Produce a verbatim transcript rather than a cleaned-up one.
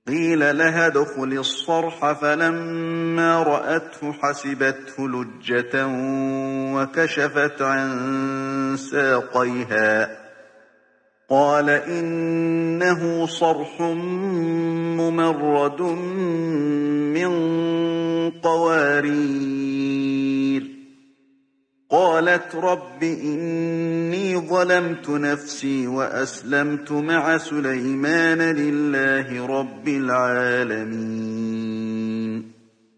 قيل لها ادخل الصرح فلما رأته حسبته لجة وكشفت عن ساقيها قال إنه صرح ممرد من قوارير قالت رب إني ظلمت نفسي وأسلمت مع سليمان لله رب العالمين